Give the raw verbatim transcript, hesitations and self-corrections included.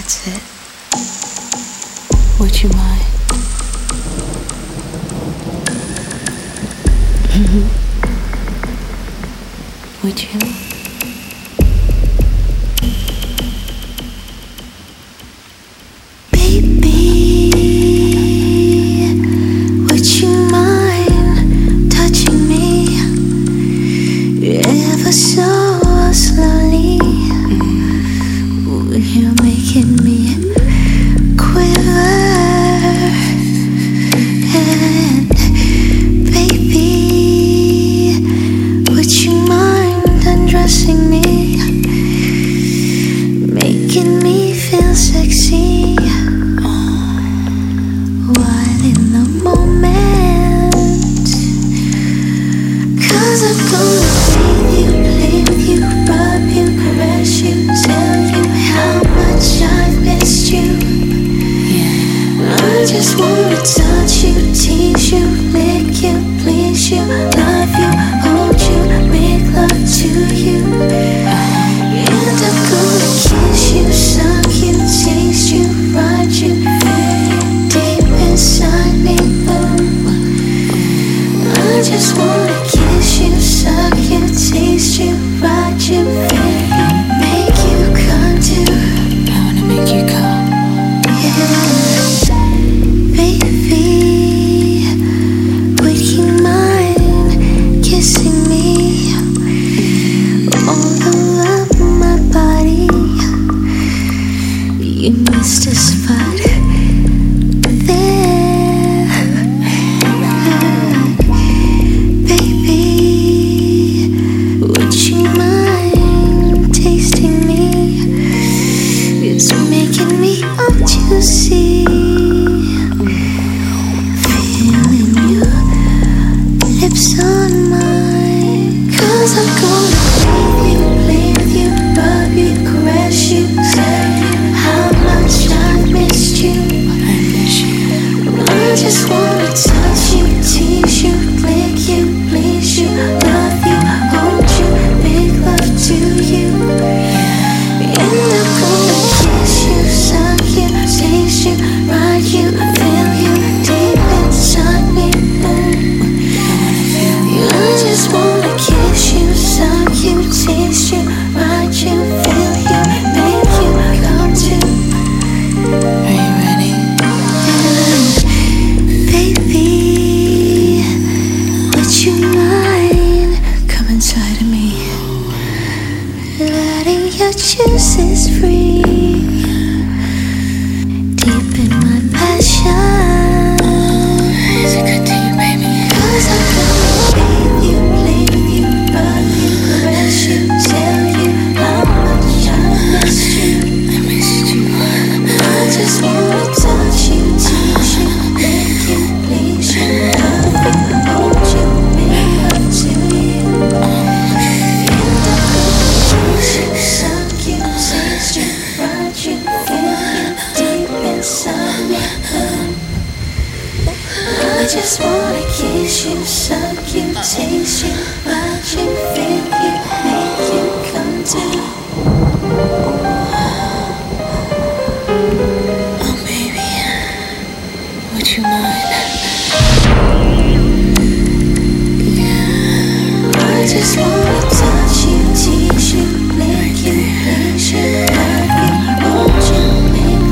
That's it. Would you mind? Would you? Baby, would you mind touching me ever so slowly? You're making me quiver, and baby, would you mind undressing me, making me feel sexy while in the moment? 'Cause I'm gonna bathe you, play with you, rub you, caress you, tell you how much I've missed you. I just wanna touch you, tease you, lick you, please you, love you, hold you, make love to you. And I'm gonna kiss you, suck you, taste you, ride you, feel you deep inside me. I just wanna kiss you, suck you, taste you, ride you, feel you, make you come to. I wanna make you come. Yeah. Baby, would you mind kissing me all over my body? You missed a spot there. Baby, would you mind tasting me? It's making me all juicy, feeling your lips on mine. 'Cause I'm gonna bathe you, play with you, rub you, caress you, tell you how much I've missed you. I just wanna touch you, tease you, lick you, please you, love you, hold you, make love to you. And I'm gonna kiss you, suck you, taste you, ride you, feel you deep inside me. I just wanna kiss you, suck you, taste you, ride you, feel you, make you come to. Are you ready? Baby, would you mind come inside of me, letting your juices free deep in my passion? Is it good to you, baby? 'Cause I'm gonna bathe you, play with you, rub you, caress you, tell you how much I missed you. I missed you. I just wanna touch you, tease you, lick you, please you, love you, hold you, make love to you. And I'm gonna kiss you, suck you, taste you, ride you, feel you deep inside me. I just wanna kiss you, suck you, taste you, ride you, feel